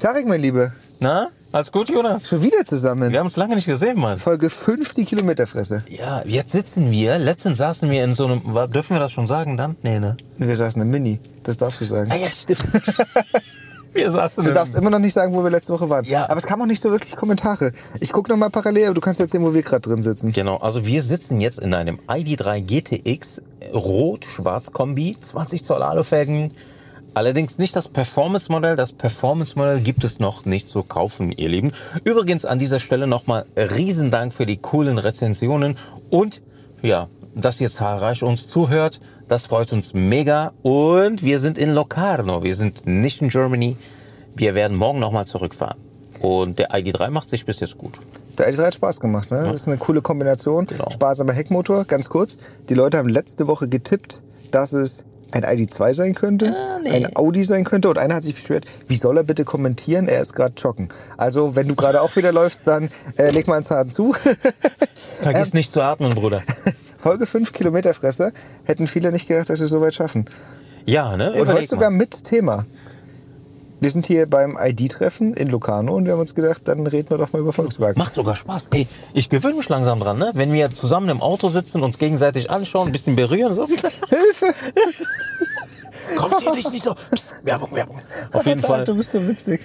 Tarek, mein Lieber. Na, alles gut, Jonas? Schon wieder zusammen. Wir haben uns lange nicht gesehen, Mann. Folge 5, die Kilometerfresse. Ja, jetzt sitzen wir. Letztens saßen wir in so einem... Dürfen wir das schon sagen dann? Nee, ne? Wir saßen im Mini. Das darfst du sagen. Ah ja, stimmt. Wir saßen Du darfst immer noch nicht sagen, wo wir letzte Woche waren. Ja. Aber es kamen auch nicht so wirklich Kommentare. Ich gucke noch mal parallel, aber du kannst erzählen, wo wir gerade drin sitzen. Genau, also wir sitzen jetzt in einem ID.3 GTX Rot-Schwarz-Kombi, 20 Zoll Alufelgen. Allerdings nicht das Performance-Modell. Das Performance-Modell gibt es noch nicht zu kaufen, ihr Lieben. Übrigens an dieser Stelle nochmal Riesendank für die coolen Rezensionen und ja, dass ihr zahlreich uns zuhört. Das freut uns mega. Und wir sind in Locarno. Wir sind nicht in Germany. Wir werden morgen nochmal zurückfahren. Und der ID.3 macht sich bis jetzt gut. Der ID.3 hat Spaß gemacht, ne? Das ist eine coole Kombination. Genau. Sparsamer Heckmotor, ganz kurz. Die Leute haben letzte Woche getippt, dass es ein ID.2 sein könnte, nee. ein Audi sein könnte. Und einer hat sich beschwert, wie soll er bitte kommentieren? Er ist gerade joggen. Also, wenn du gerade auch wieder läufst, dann leg mal einen Zahn zu. Vergiss nicht zu atmen, Bruder. Folge 5 Kilometerfresse. Hätten viele nicht gedacht, dass wir so weit schaffen. Ja, ne? Und heute sogar mit Thema. Wir sind hier beim ID-Treffen in Locarno und wir haben uns gedacht, dann reden wir doch mal über Volkswagen. Macht sogar Spaß. Ey, ich gewöhne mich langsam dran, ne? Wenn wir zusammen im Auto sitzen, uns gegenseitig anschauen, ein bisschen berühren. So. Hilfe! Kommt hier dich nicht so. Psst, Werbung, Werbung. Auf jeden Fall. Du bist so witzig.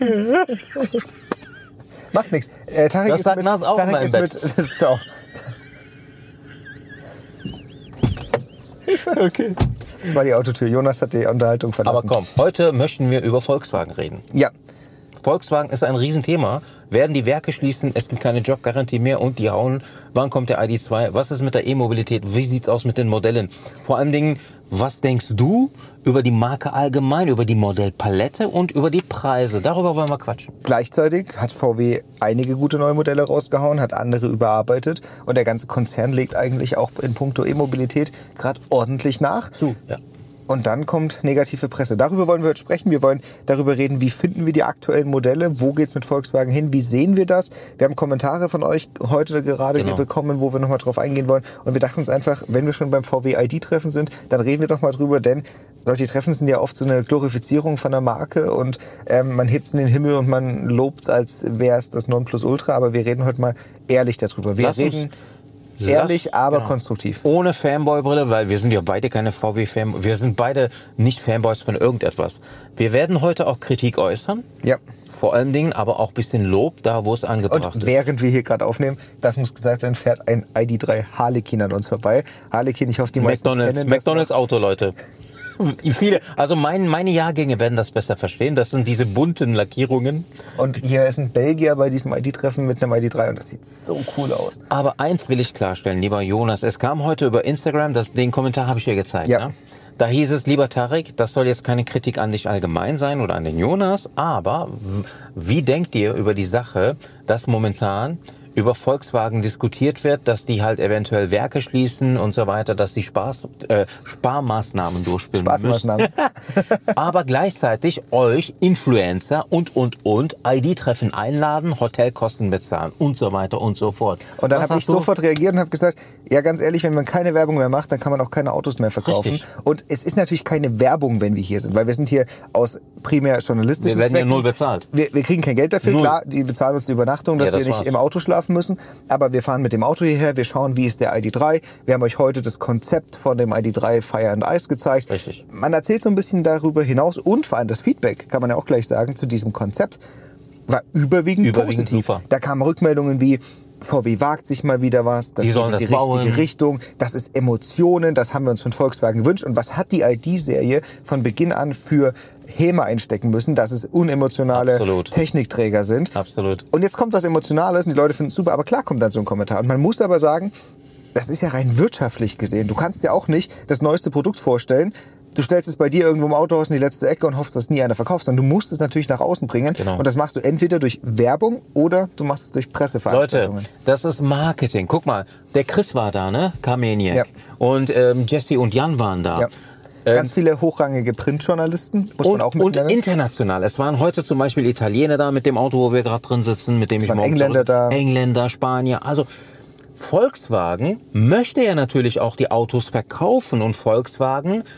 Macht nichts. Tarek Das ist sagt mit, Nas auch Tarek immer im ist Bett. mit. Doch. Okay. Das war die Autotür. Jonas hat die Unterhaltung Aber verlassen. komm, heute möchten wir über Volkswagen reden. Ja. Volkswagen ist ein Riesenthema. Werden die Werke schließen, es gibt keine Jobgarantie mehr und die hauen. Wann kommt der ID.2? Was ist mit der E-Mobilität? Wie sieht's aus mit den Modellen? Vor allen Dingen, was denkst du über die Marke allgemein, über die Modellpalette und über die Preise? Darüber wollen wir quatschen. Gleichzeitig hat VW einige gute neue Modelle rausgehauen, hat andere überarbeitet und der ganze Konzern legt eigentlich auch in puncto E-Mobilität gerade ordentlich nach. Ja. Und dann kommt negative Presse. Darüber wollen wir heute sprechen. Wir wollen darüber reden, wie finden wir die aktuellen Modelle, wo geht's mit Volkswagen hin, wie sehen wir das. Wir haben Kommentare von euch heute gerade bekommen, wo wir nochmal drauf eingehen wollen. Und wir dachten uns einfach, wenn wir schon beim VW ID-Treffen sind, dann reden wir doch mal drüber, denn solche Treffen sind ja oft so eine Glorifizierung von der Marke und man hebt es in den Himmel und man lobt, als wäre es das Nonplusultra. Aber wir reden heute mal ehrlich darüber. Wir reden ehrlich, aber konstruktiv. Ohne Fanboy-Brille, weil wir sind ja beide keine VW-Fanboys. Wir sind beide nicht Fanboys von irgendetwas. Wir werden heute auch Kritik äußern. Ja. Vor allen Dingen aber auch ein bisschen Lob da, wo es angebracht ist. Und während wir hier gerade aufnehmen, das muss gesagt sein, fährt ein ID.3 Harlequin an uns vorbei. Harlequin, ich hoffe, die meisten kennen McDonald's Auto, Leute. Viele, also meine Jahrgänge werden das besser verstehen. Das sind diese bunten Lackierungen. Und hier ist ein Belgier bei diesem ID-Treffen mit einem ID.3 und das sieht so cool aus. Aber eins will ich klarstellen, lieber Jonas. Es kam heute über Instagram, den Kommentar habe ich dir gezeigt. Ja. Ne? Da hieß es, lieber Tarek, das soll jetzt keine Kritik an dich allgemein sein oder an den Jonas, aber wie denkt ihr über die Sache, dass momentan über Volkswagen diskutiert wird, dass die halt eventuell Werke schließen und so weiter, dass die Sparmaßnahmen durchführen Spaßmaßnahmen. aber gleichzeitig euch Influencer und ID-Treffen einladen, Hotelkosten bezahlen und so weiter und so fort. Und dann habe ich sofort reagiert und habe gesagt, ja ganz ehrlich, wenn man keine Werbung mehr macht, dann kann man auch keine Autos mehr verkaufen. Richtig. Und es ist natürlich keine Werbung, wenn wir hier sind, weil wir sind hier aus primär journalistischen Wir werden Zwecken. ja null bezahlt. Wir kriegen kein Geld dafür, Null. klar, die bezahlen uns die Übernachtung, dass Ja, das wir nicht war's. im Auto schlafen müssen, aber wir fahren mit dem Auto hierher, wir schauen, wie ist der ID.3. Wir haben euch heute das Konzept von dem ID.3 Fire and Ice gezeigt. Richtig. Man erzählt so ein bisschen darüber hinaus und vor allem das Feedback, kann man ja auch gleich sagen, zu diesem Konzept war überwiegend positiv. super. Da kamen Rückmeldungen wie, VW wagt sich mal wieder was, das Die geht sollen in die das bauen. richtige Richtung, das ist Emotionen, das haben wir uns von Volkswagen gewünscht. Und was hat die ID-Serie von Beginn an für Häme einstecken müssen, dass es unemotionale Technikträger sind. Absolut. Und jetzt kommt was Emotionales und die Leute finden es super, aber klar kommt dann so ein Kommentar. Und man muss aber sagen, das ist ja rein wirtschaftlich gesehen. Du kannst ja auch nicht das neueste Produkt vorstellen, du stellst es bei dir irgendwo im Autohaus in die letzte Ecke und hoffst, dass nie einer verkauft, sondern du musst es natürlich nach außen bringen. Genau. Und das machst du entweder durch Werbung oder du machst es durch Presseveranstaltungen. Leute, das ist Marketing. Guck mal, der Chris war da, ne? Kameniak. Ja. Und Jesse und Jan waren da. Ja. Ganz viele hochrangige Printjournalisten, muss man auch und mitnennen. international. Es waren heute zum Beispiel Italiener da mit dem Auto, wo wir gerade drin sitzen, mit dem Es ich waren morgen Engländer da. Engländer, Spanier. Also Volkswagen möchte ja natürlich auch die Autos verkaufen und Volkswagen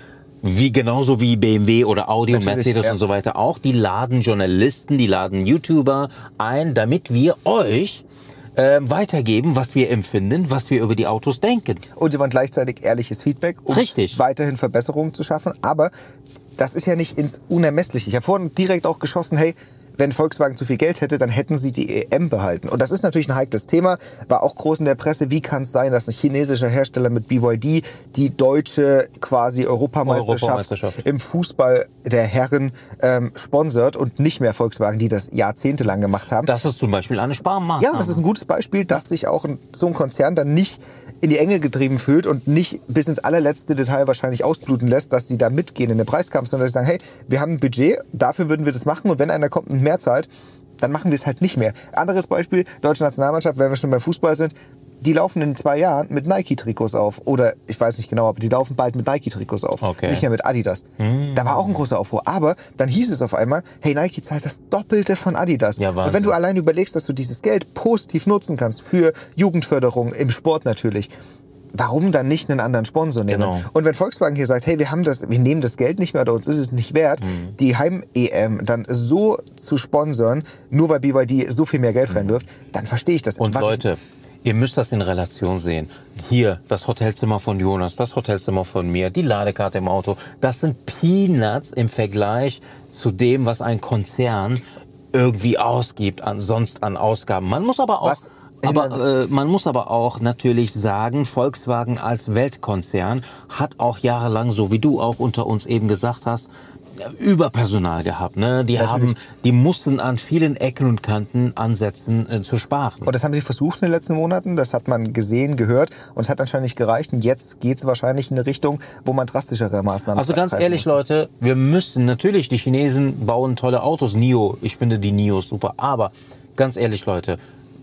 genauso wie BMW oder Audi und Mercedes und so weiter auch, die laden Journalisten, die laden YouTuber ein, damit wir euch weitergeben, was wir empfinden, was wir über die Autos denken. Und sie wollen gleichzeitig ehrliches Feedback, um weiterhin Verbesserungen zu schaffen. Aber das ist ja nicht ins Unermessliche. Ich habe vorhin direkt auch geschossen, hey, wenn Volkswagen zu viel Geld hätte, dann hätten sie die EM behalten. Und das ist natürlich ein heikles Thema, war auch groß in der Presse. Wie kann es sein, dass ein chinesischer Hersteller mit BYD die deutsche quasi Europameisterschaft im Fußball der Herren sponsert und nicht mehr Volkswagen, die das jahrzehntelang gemacht haben? Das ist zum Beispiel eine Sparmaßnahme. Ja, das ist ein gutes Beispiel, dass sich auch so ein Konzern dann nicht in die Enge getrieben fühlt und nicht bis ins allerletzte Detail wahrscheinlich ausbluten lässt, dass sie da mitgehen in den Preiskampf, sondern dass sie sagen, hey, wir haben ein Budget, dafür würden wir das machen und wenn einer kommt und mehr zahlt, dann machen wir es halt nicht mehr. Anderes Beispiel, deutsche Nationalmannschaft, wenn wir schon beim Fußball sind, die laufen in 2 Jahren mit Nike-Trikots auf. Oder, ich weiß nicht genau, aber die laufen bald mit Nike-Trikots auf. Okay. Nicht mehr mit Adidas. Da war auch ein großer Aufruhr. Aber dann hieß es auf einmal, hey, Nike zahlt das Doppelte von Adidas. Ja, und wenn du allein überlegst, dass du dieses Geld positiv nutzen kannst für Jugendförderung im Sport natürlich, warum dann nicht einen anderen Sponsor nehmen? Genau. Und wenn Volkswagen hier sagt, hey, wir nehmen das Geld nicht mehr oder uns ist es nicht wert, die Heim-EM dann so zu sponsern, nur weil BYD so viel mehr Geld reinwirft, dann verstehe ich das. Und Leute, ihr müsst das in Relation sehen. Hier, das Hotelzimmer von Jonas, das Hotelzimmer von mir, die Ladekarte im Auto, das sind Peanuts im Vergleich zu dem, was ein Konzern irgendwie ausgibt, sonst an Ausgaben. Man muss aber auch... man muss aber auch natürlich sagen, Volkswagen als Weltkonzern hat auch jahrelang, so wie du auch unter uns eben gesagt hast, Überpersonal gehabt. Ne? Die mussten an vielen Ecken und Kanten ansetzen zu sparen. Und das haben sie versucht in den letzten Monaten. Das hat man gesehen, gehört. Und es hat anscheinend nicht gereicht. Und jetzt geht es wahrscheinlich in eine Richtung, wo man drastischere Maßnahmen Also ganz ehrlich, Leute, wir müssen natürlich, die Chinesen bauen tolle Autos. NIO, ich finde die NIOs super. Aber ganz ehrlich, Leute,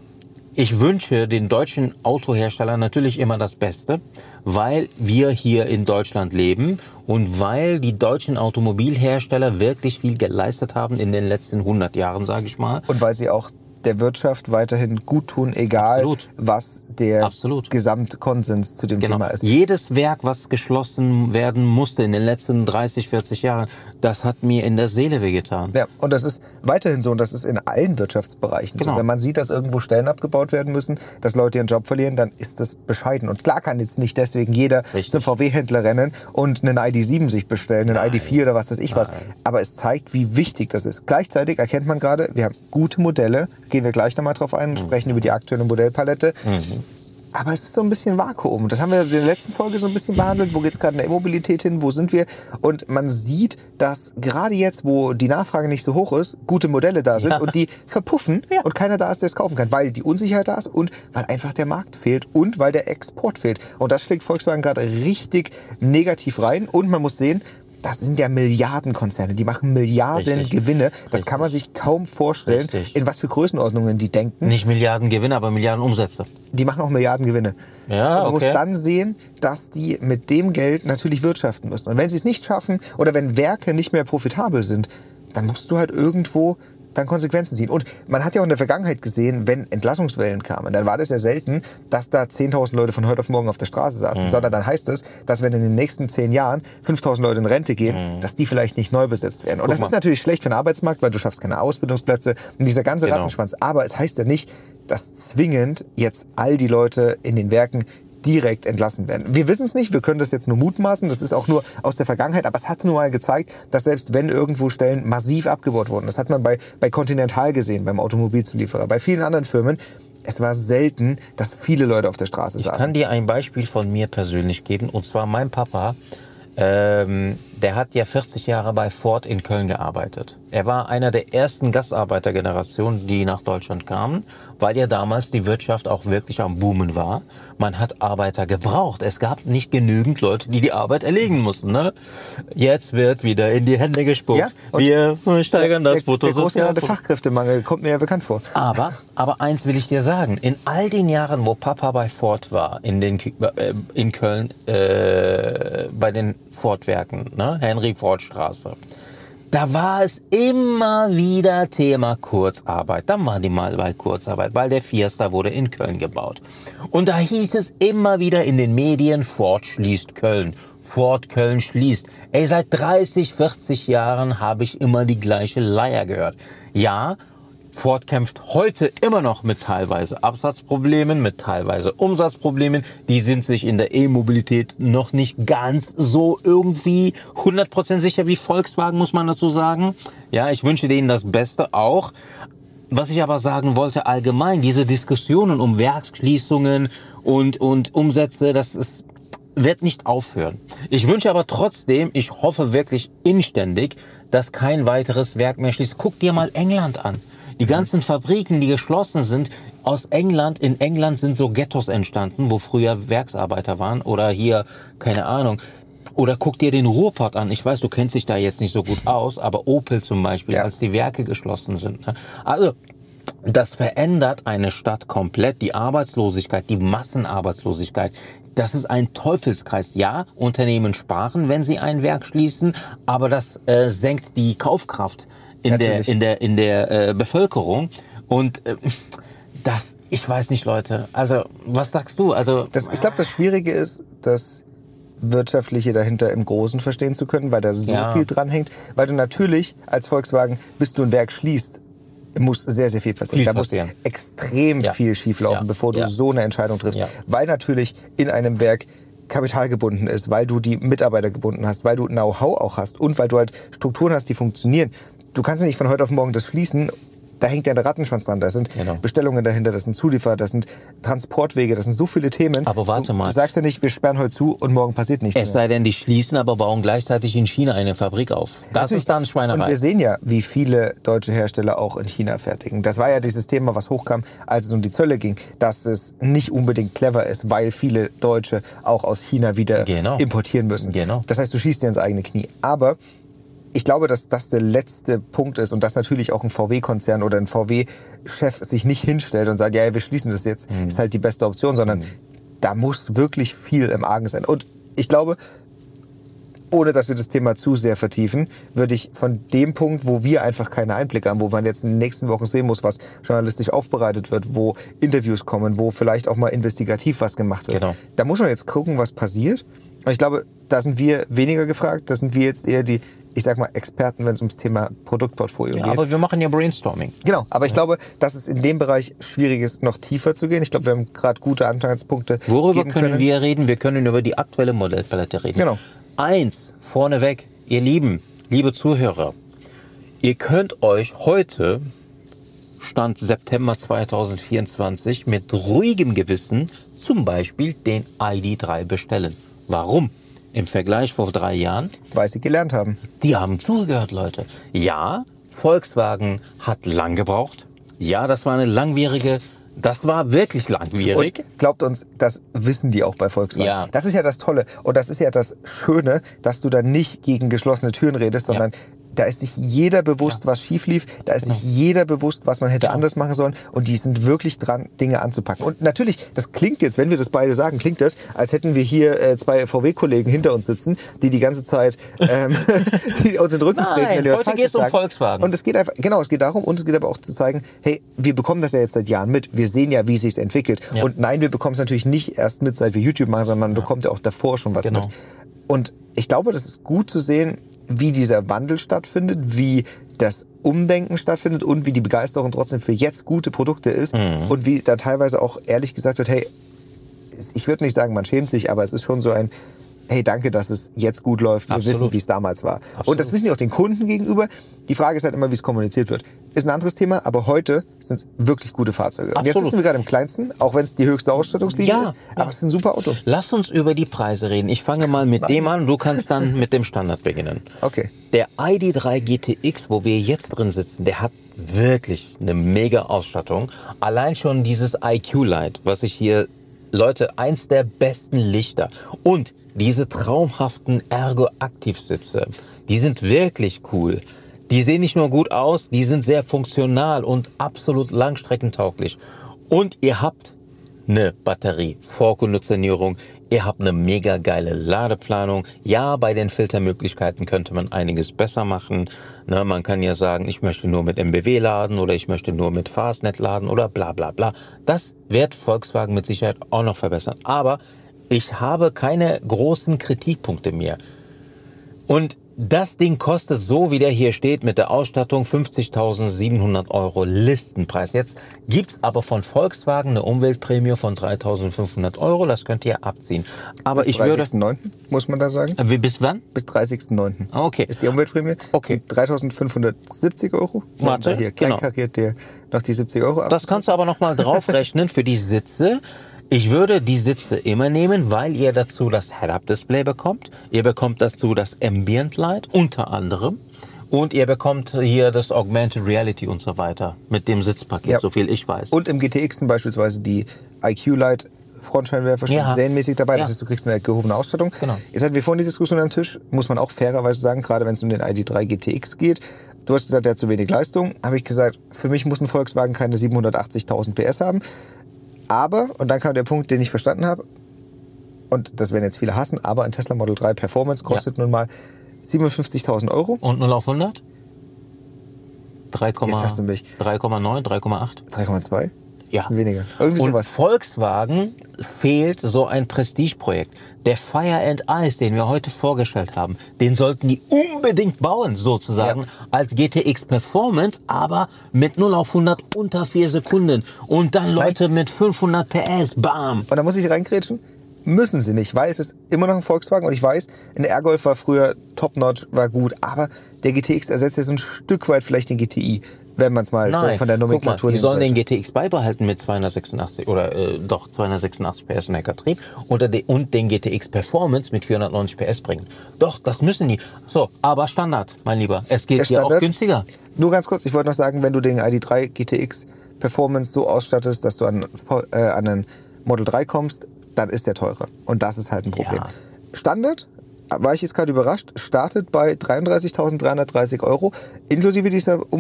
ich wünsche den deutschen Autoherstellern natürlich immer das Beste, weil wir hier in Deutschland leben und weil die deutschen Automobilhersteller wirklich viel geleistet haben in den letzten 100 Jahren, sage ich mal. Und weil sie auch der Wirtschaft weiterhin gut tun, egal was der Gesamtkonsens zu dem Thema ist. Jedes Werk, was geschlossen werden musste in den letzten 30, 40 Jahren, das hat mir in der Seele wehgetan. Ja, und das ist weiterhin so und das ist in allen Wirtschaftsbereichen so. Wenn man sieht, dass irgendwo Stellen abgebaut werden müssen, dass Leute ihren Job verlieren, dann ist das bescheiden. Und klar kann jetzt nicht deswegen jeder zum VW-Händler rennen und einen ID.7 sich bestellen, einen ID.4 oder was weiß ich was. Aber es zeigt, wie wichtig das ist. Gleichzeitig erkennt man gerade, wir haben gute Modelle, gehen wir gleich nochmal drauf ein und sprechen über die aktuelle Modellpalette. Aber es ist so ein bisschen Vakuum. Das haben wir in der letzten Folge so ein bisschen behandelt. Wo geht es gerade in der E-Mobilität hin? Wo sind wir? Und man sieht, dass gerade jetzt, wo die Nachfrage nicht so hoch ist, gute Modelle da sind und die verpuffen und keiner da ist, der es kaufen kann. Weil die Unsicherheit da ist und weil einfach der Markt fehlt und weil der Export fehlt. Und das schlägt Volkswagen gerade richtig negativ rein. Und man muss sehen, das sind ja Milliardenkonzerne, die machen Milliarden Gewinne. Das kann man sich kaum vorstellen, in was für Größenordnungen die denken. Nicht Milliarden Gewinne, aber Milliarden Umsätze. Die machen auch Milliarden Gewinne. Ja, und man muss dann sehen, dass die mit dem Geld natürlich wirtschaften müssen. Und wenn sie es nicht schaffen oder wenn Werke nicht mehr profitabel sind, dann musst du halt irgendwo dann Konsequenzen ziehen. Und man hat ja auch in der Vergangenheit gesehen, wenn Entlassungswellen kamen, dann war das ja selten, dass da 10.000 Leute von heute auf morgen auf der Straße saßen, sondern dann heißt es, dass wenn in den nächsten 10 Jahren 5.000 Leute in Rente gehen, dass die vielleicht nicht neu besetzt werden. Und das ist natürlich schlecht für den Arbeitsmarkt, weil du schaffst keine Ausbildungsplätze und dieser ganze Rattenschwanz. Aber es heißt ja nicht, dass zwingend jetzt all die Leute in den Werken direkt entlassen werden. Wir wissen es nicht, wir können das jetzt nur mutmaßen, das ist auch nur aus der Vergangenheit, aber es hat nun mal gezeigt, dass selbst wenn irgendwo Stellen massiv abgebaut wurden, das hat man bei Continental gesehen, beim Automobilzulieferer, bei vielen anderen Firmen, es war selten, dass viele Leute auf der Straße saßen. Ich kann dir ein Beispiel von mir persönlich geben, und zwar mein Papa, der hat ja 40 Jahre bei Ford in Köln gearbeitet. Er war einer der ersten Gastarbeitergenerationen, die nach Deutschland kamen, weil ja damals die Wirtschaft auch wirklich am Boomen war. Man hat Arbeiter gebraucht. Es gab nicht genügend Leute, die die Arbeit erledigen mussten. Ne? Jetzt wird wieder in die Hände gespuckt. Ja, wir steigern das Bruttosozialprodukt. Der Fachkräftemangel kommt mir ja bekannt vor. Aber eins will ich dir sagen. In all den Jahren, wo Papa bei Ford war, in Köln, bei den Ford-Werken, ne? Henry-Ford-Straße, da war es immer wieder Thema Kurzarbeit. Dann waren die mal bei Kurzarbeit, weil der Fiesta wurde in Köln gebaut. Und da hieß es immer wieder in den Medien, Ford schließt Köln. Ford Köln schließt. Ey, seit 30, 40 Jahren habe ich immer die gleiche Leier gehört. Ja, Ford kämpft heute immer noch mit teilweise Absatzproblemen, mit teilweise Umsatzproblemen. Die sind sich in der E-Mobilität noch nicht ganz so irgendwie 100% sicher wie Volkswagen, muss man dazu sagen. Ja, ich wünsche denen das Beste auch. Was ich aber sagen wollte allgemein, diese Diskussionen um Werksschließungen und Umsätze, wird nicht aufhören. Ich wünsche aber trotzdem, ich hoffe wirklich inständig, dass kein weiteres Werk mehr schließt. Guck dir mal England an. Die ganzen Fabriken, die geschlossen sind, in England sind so Ghettos entstanden, wo früher Werksarbeiter waren oder hier, keine Ahnung. Oder guck dir den Ruhrpott an. Ich weiß, du kennst dich da jetzt nicht so gut aus, aber Opel zum Beispiel, als die Werke geschlossen sind. Ne? Also, das verändert eine Stadt komplett. Die Arbeitslosigkeit, die Massenarbeitslosigkeit, das ist ein Teufelskreis. Ja, Unternehmen sparen, wenn sie ein Werk schließen, aber das senkt die Kaufkraft in der Bevölkerung. Und ich weiß nicht, Leute. Also, was sagst du? Also, ich glaube, das Schwierige ist, das Wirtschaftliche dahinter im Großen verstehen zu können, weil da so viel dran hängt. Weil du natürlich als Volkswagen, bis du ein Werk schließt, muss sehr, sehr viel passieren. Da muss extrem viel schieflaufen, bevor du so eine Entscheidung triffst. Ja. Weil natürlich in einem Werk Kapital gebunden ist, weil du die Mitarbeiter gebunden hast, weil du Know-how auch hast und weil du halt Strukturen hast, die funktionieren. Du kannst ja nicht von heute auf morgen das schließen. Da hängt ja der Rattenschwanz dran. Da sind Bestellungen dahinter, das sind Zulieferer, das sind Transportwege, das sind so viele Themen. Aber warte mal. Du sagst ja nicht, wir sperren heute zu und morgen passiert nichts. Es sei denn, die schließen, aber bauen gleichzeitig in China eine Fabrik auf. Das ist dann Schweinerei. Und wir sehen ja, wie viele deutsche Hersteller auch in China fertigen. Das war ja dieses Thema, was hochkam, als es um die Zölle ging, dass es nicht unbedingt clever ist, weil viele Deutsche auch aus China wieder importieren müssen. Genau. Das heißt, du schießt dir ins eigene Knie. Aber ich glaube, dass das der letzte Punkt ist und dass natürlich auch ein VW-Konzern oder ein VW-Chef sich nicht hinstellt und sagt, ja, wir schließen das jetzt, ist halt die beste Option, sondern da muss wirklich viel im Argen sein. Und ich glaube, ohne dass wir das Thema zu sehr vertiefen, würde ich von dem Punkt, wo wir einfach keine Einblicke haben, wo man jetzt in den nächsten Wochen sehen muss, was journalistisch aufbereitet wird, wo Interviews kommen, wo vielleicht auch mal investigativ was gemacht wird. Genau. Da muss man jetzt gucken, was passiert. Und ich glaube, da sind wir weniger gefragt, da sind wir jetzt eher die, ich sag mal, Experten, wenn es ums Thema Produktportfolio geht. Aber wir machen ja Brainstorming. Genau, aber ich glaube, dass es in dem Bereich schwierig ist, noch tiefer zu gehen. Ich glaube, wir haben gerade gute Anhaltspunkte. Worüber können wir reden? Wir können über die aktuelle Modellpalette reden. Genau. Eins, vorneweg, ihr Lieben, liebe Zuhörer, ihr könnt euch heute, Stand September 2024, mit ruhigem Gewissen zum Beispiel den ID.3 bestellen. Warum? Im Vergleich vor 3 Jahren. Weil sie gelernt haben. Die haben zugehört, Leute. Ja, Volkswagen hat lang gebraucht. Ja, das war wirklich langwierig. Und glaubt uns, das wissen die auch bei Volkswagen. Ja. Das ist ja das Tolle. Und das ist ja das Schöne, dass du da nicht gegen geschlossene Türen redest, sondern da ist sich jeder bewusst, was schief lief. Da ist sich jeder bewusst, was man hätte anders machen sollen. Und die sind wirklich dran, Dinge anzupacken. Und natürlich, das klingt jetzt, wenn wir das beide sagen, klingt das, als hätten wir hier 2 VW-Kollegen hinter uns sitzen, die ganze Zeit die uns in den Rücken treten, wenn wir was Falsches sagen. Heute geht es um Volkswagen. Und es geht einfach, genau, es geht darum, und es geht aber auch zu zeigen, hey, wir bekommen das ja jetzt seit Jahren mit. Wir sehen ja, wie es sich entwickelt. Ja. Und nein, wir bekommen es natürlich nicht erst mit, seit wir YouTube machen, sondern man bekommt ja auch davor schon was mit. Und ich glaube, das ist gut zu sehen, wie dieser Wandel stattfindet, wie das Umdenken stattfindet und wie die Begeisterung trotzdem für jetzt gute Produkte ist und wie da teilweise auch ehrlich gesagt wird, hey, ich würde nicht sagen, man schämt sich, aber es ist schon so ein, hey, danke, dass es jetzt gut läuft. Wir wissen, wie es damals war. Absolut. Und das wissen die auch den Kunden gegenüber. Die Frage ist halt immer, wie es kommuniziert wird. Ist ein anderes Thema, aber heute sind es wirklich gute Fahrzeuge. Und jetzt sitzen wir gerade im kleinsten, auch wenn es die höchste Ausstattungslinie ist, aber es ist ein super Auto. Lass uns über die Preise reden. Ich fange mal mit dem an und du kannst dann mit dem Standard beginnen. Okay. Der ID.3 GTX, wo wir jetzt drin sitzen, der hat wirklich eine mega Ausstattung. Allein schon dieses IQ-Light, was ich hier, Leute, eins der besten Lichter. Und diese traumhaften Ergo-Aktiv-Sitze, die sind wirklich cool. Die sehen nicht nur gut aus, die sind sehr funktional und absolut langstreckentauglich. Und ihr habt eine Batterie, Vorkonditionierung, ihr habt eine mega geile Ladeplanung. Ja, bei den Filtermöglichkeiten könnte man einiges besser machen. Na, man kann ja sagen, ich möchte nur mit MBW laden oder ich möchte nur mit Fastnet laden oder bla bla bla. Das wird Volkswagen mit Sicherheit auch noch verbessern. Aber Ich habe keine großen Kritikpunkte mehr. Und das Ding kostet so, wie der hier steht, mit der Ausstattung 50.700 € Listenpreis. Jetzt gibt's aber von Volkswagen eine Umweltprämie von 3.500 €. Das könnt ihr abziehen. Aber bis 30.09. muss man da sagen. Bis wann? Bis 30.09. Okay. Ist die Umweltprämie. Okay. 3.570 €. Warte, hier kariert dir noch die 70 € ab. Das kannst du aber nochmal draufrechnen für die Sitze. Ich würde die Sitze immer nehmen, weil ihr dazu das Head-Up-Display bekommt. Ihr bekommt dazu das Ambient Light unter anderem. Und ihr bekommt hier das Augmented Reality und so weiter mit dem Sitzpaket, so viel ich weiß. Und im GTX sind beispielsweise die IQ Light Frontscheinwerfer schon serienmäßig dabei. Das heißt, du kriegst eine gehobene Ausstattung. Genau. Jetzt hatten wir vorhin die Diskussion am Tisch, muss man auch fairerweise sagen, gerade wenn es um den ID.3 GTX geht. Du hast gesagt, der hat zu wenig Leistung. Habe ich gesagt, für mich muss ein Volkswagen keine 780.000 PS haben. Aber, und dann kam der Punkt, den ich verstanden habe, und das werden jetzt viele hassen, aber ein Tesla Model 3 Performance kostet nun mal 57.000 €. Und 0 auf 100? Jetzt hast du mich. 3,9, 3,8? 3,2? Ja. Bisschen weniger. Irgendwie und sowas. Volkswagen fehlt so ein Prestigeprojekt. Der Fire and Ice, den wir heute vorgestellt haben, den sollten die unbedingt bauen, sozusagen, als GTX Performance, aber mit 0 auf 100 unter 4 Sekunden. Und dann Leute mit 500 PS, bam. Und da muss ich reingrätschen. Müssen sie nicht, weil es ist immer noch ein Volkswagen und ich weiß, ein R-Golf war früher top-notch, war gut, aber der GTX ersetzt ja so ein Stück weit vielleicht den GTI, wenn man es mal so von der Nomenklatur nimmt. Die sollen den GTX beibehalten mit 286 oder 286 PS und Heckertrieb und den GTX Performance mit 490 PS bringen. Doch, das müssen die. So, aber Standard, mein Lieber. Es geht hier auch günstiger. Nur ganz kurz, ich wollte noch sagen, wenn du den ID.3 GTX Performance so ausstattest, dass du an einen Model 3 kommst, dann ist der teurer. Und das ist halt ein Problem. Ja. Standard, war ich jetzt gerade überrascht, startet bei 33.330 €, inklusive dieser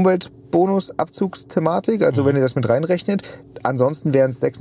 Umweltbonus-Abzugsthematik, also wenn ihr das mit reinrechnet. Ansonsten wären es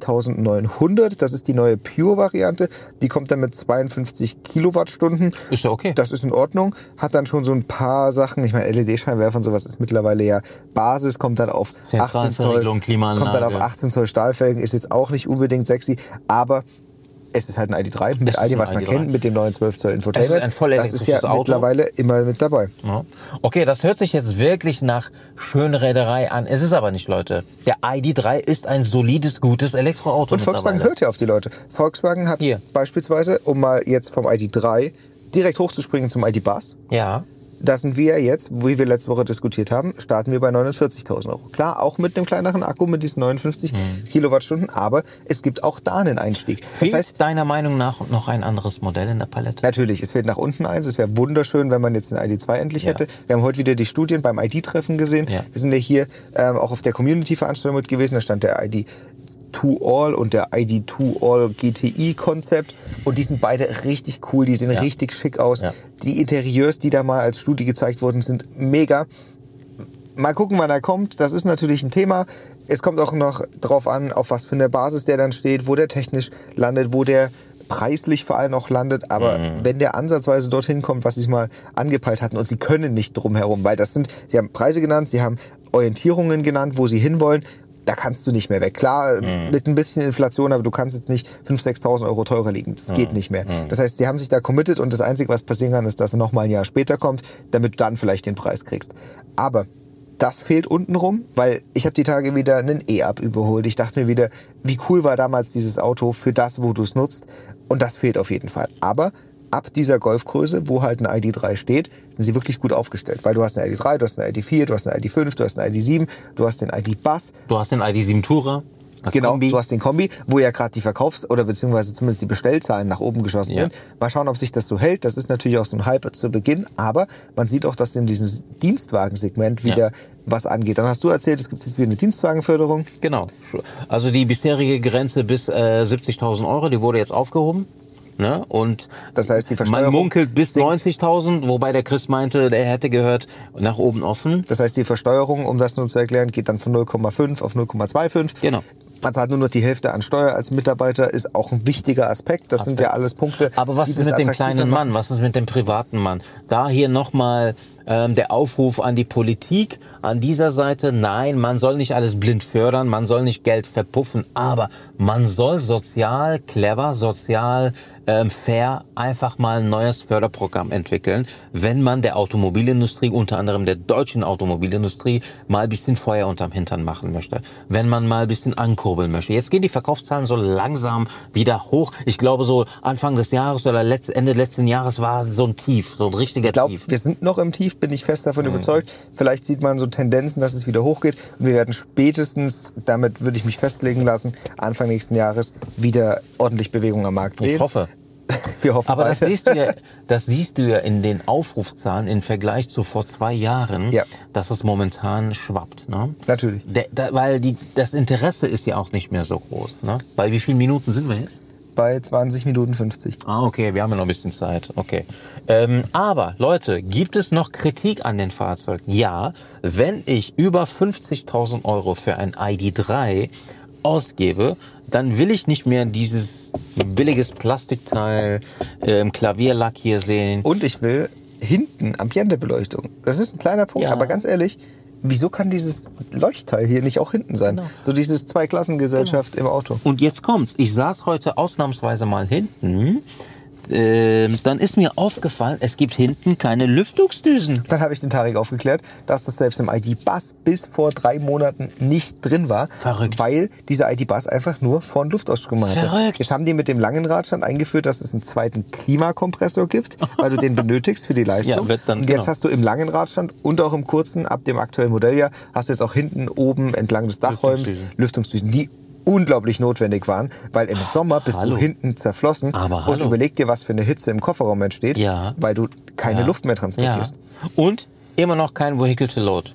36.900, das ist die neue Pure-Variante, die kommt dann mit 52 Kilowattstunden. Ist ja okay. Das ist in Ordnung, hat dann schon so ein paar Sachen, ich meine LED-Scheinwerfer und sowas ist mittlerweile ja Basis, kommt dann auf 18 Zoll, kommt dann auf 18 Zoll Stahlfelgen, ist jetzt auch nicht unbedingt sexy, aber es ist halt ein ID.3 mit all dem, was man kennt, mit dem neuen 12 Zoll Infotainment. Es ist ein voll elektrisches Das ist ja Auto. mittlerweile immer mit dabei. Ja. Okay, das hört sich jetzt wirklich nach Schönräderei an. Es ist aber nicht, Leute. Der ID.3 ist ein solides, gutes Elektroauto. Und Volkswagen hört ja auf die Leute. Volkswagen hat beispielsweise, um mal jetzt vom ID.3 direkt hochzuspringen zum ID.Buzz. Ja. Da sind wir jetzt, wie wir letzte Woche diskutiert haben, starten wir bei 49.000 €. Klar, auch mit einem kleineren Akku, mit diesen 59 Kilowattstunden, aber es gibt auch da einen Einstieg. Fehlt deiner Meinung nach noch ein anderes Modell in der Palette? Natürlich, es fehlt nach unten eins. Es wäre wunderschön, wenn man jetzt den ID.2 endlich hätte. Wir haben heute wieder die Studien beim ID-Treffen gesehen. Ja. Wir sind ja hier auch auf der Community-Veranstaltung mit gewesen. Da stand der ID.2All und der ID.2All GTI-Konzept. Und die sind beide richtig cool, die sehen richtig schick aus. Ja. Die Interieurs, die da mal als Studie gezeigt wurden, sind mega. Mal gucken, wann er kommt. Das ist natürlich ein Thema. Es kommt auch noch drauf an, auf was für eine Basis der dann steht, wo der technisch landet, wo der preislich vor allem auch landet. Aber wenn der ansatzweise dorthin kommt, was sie mal angepeilt hatten, und sie können nicht drum herum, weil sie haben Preise genannt, sie haben Orientierungen genannt, wo sie hinwollen. Da kannst du nicht mehr weg. Klar, mit ein bisschen Inflation, aber du kannst jetzt nicht 5.000, 6.000 € teurer liegen. Das geht nicht mehr. Das heißt, sie haben sich da committed und das Einzige, was passieren kann, ist, dass er noch mal ein Jahr später kommt, damit du dann vielleicht den Preis kriegst. Aber das fehlt untenrum, weil ich habe die Tage wieder einen E-Up überholt. Ich dachte mir wieder, wie cool war damals dieses Auto für das, wo du es nutzt. Und das fehlt auf jeden Fall. Aber ab dieser Golfgröße, wo halt ein ID.3 steht, sind sie wirklich gut aufgestellt. Weil du hast einen ID.3, du hast einen ID.4, du hast einen ID.5, du hast einen ID.7, du hast den ID.Buzz. Du hast den ID.7 Tourer. Genau, Kombi. Du hast den Kombi, wo ja gerade die oder beziehungsweise zumindest die Bestellzahlen nach oben geschossen sind. Mal schauen, ob sich das so hält. Das ist natürlich auch so ein Hype zu Beginn, aber man sieht auch, dass in diesem Dienstwagensegment wieder was angeht. Dann hast du erzählt, es gibt jetzt wieder eine Dienstwagenförderung. Genau. Also die bisherige Grenze bis 70.000 €, die wurde jetzt aufgehoben. Ne? Und das heißt, die Versteuerung man munkelt bis 90.000, wobei der Chris meinte, der hätte gehört, nach oben offen. Das heißt, die Versteuerung, um das nur zu erklären, geht dann von 0,5 auf 0,25. Genau. Man zahlt nur noch die Hälfte an Steuer als Mitarbeiter, ist auch ein wichtiger Aspekt. Das sind ja alles Punkte. Aber was ist mit dem kleinen Mann? Was ist mit dem privaten Mann? Da hier nochmal der Aufruf an die Politik an dieser Seite. Nein, man soll nicht alles blind fördern, man soll nicht Geld verpuffen, aber man soll sozial clever, sozial fair einfach mal ein neues Förderprogramm entwickeln, wenn man der Automobilindustrie, unter anderem der deutschen Automobilindustrie, mal ein bisschen Feuer unterm Hintern machen möchte. Wenn man mal ein bisschen ankurbeln möchte. Jetzt gehen die Verkaufszahlen so langsam wieder hoch. Ich glaube, so Anfang des Jahres oder Ende letzten Jahres war so ein Tief, so ein richtiger Ich glaube, Tief. wir sind noch im Tief, bin ich fest davon überzeugt. Vielleicht sieht man so Tendenzen, dass es wieder hochgeht. Und wir werden spätestens, damit würde ich mich festlegen lassen, Anfang nächsten Jahres wieder ordentlich Bewegung am Markt sehen. Ich hoffe. Wir hoffen Aber beide. das siehst du ja in den Aufrufzahlen im Vergleich zu vor 2 Jahren, Ja. dass es momentan schwappt. Ne? Natürlich. Weil das Interesse ist ja auch nicht mehr so groß. Ne? Bei wie vielen Minuten sind wir jetzt? Bei 20 Minuten 50. Ah, okay, wir haben ja noch ein bisschen Zeit. Okay. Aber Leute, gibt es noch Kritik an den Fahrzeugen? Ja, wenn ich über 50.000 Euro für ein ID.3 ausgebe, dann will ich nicht mehr dieses billiges Plastikteil, Klavierlack hier sehen. Und ich will hinten Ambientebeleuchtung. Das ist ein kleiner Punkt, Ja. aber ganz ehrlich, wieso kann dieses Leuchtteil hier nicht auch hinten sein? Genau. So dieses Zweiklassengesellschaft im Auto. Und jetzt kommt's. Ich saß heute ausnahmsweise mal hinten. Dann ist mir aufgefallen, es gibt hinten keine Lüftungsdüsen. Dann habe ich den Tarek aufgeklärt, dass das selbst im ID.Buzz bis vor 3 Monaten nicht drin war. Verrückt. Weil dieser ID.Buzz einfach nur vorn Luftausströmung hatte. Verrückt. Jetzt haben die mit dem langen Radstand eingeführt, dass es einen zweiten Klimakompressor gibt, weil du den benötigst für die Leistung. Ja, wird dann- und jetzt genau. hast du im langen Radstand und auch im kurzen, ab dem aktuellen Modelljahr, hast du jetzt auch hinten oben entlang des Dachräums Lüftungsdüsen, die unglaublich notwendig waren, weil im Sommer bist hallo. du hinten zerflossen Aber und hallo. überleg dir, was für eine Hitze im Kofferraum entsteht, Ja. weil du keine Ja. Luft mehr transportierst. Ja. Und immer noch kein Vehicle to Load.